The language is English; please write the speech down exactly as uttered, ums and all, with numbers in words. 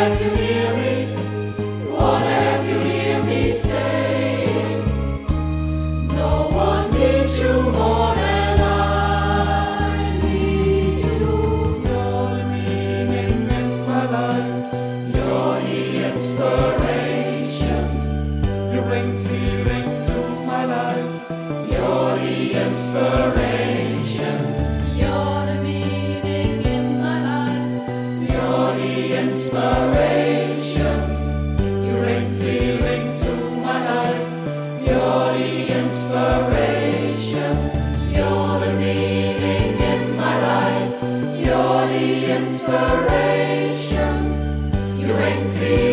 have you hear me? What have you hear me say? No one needs you more than I need you. You're the meaning in my life. You're the inspiration. You bring feeling to my life. You're the inspiration. You're the meaning in my life. You're the inspiration. You bring feeling to my life. You're the inspiration. You're the meaning in my life. You're the inspiration. You bring feeling.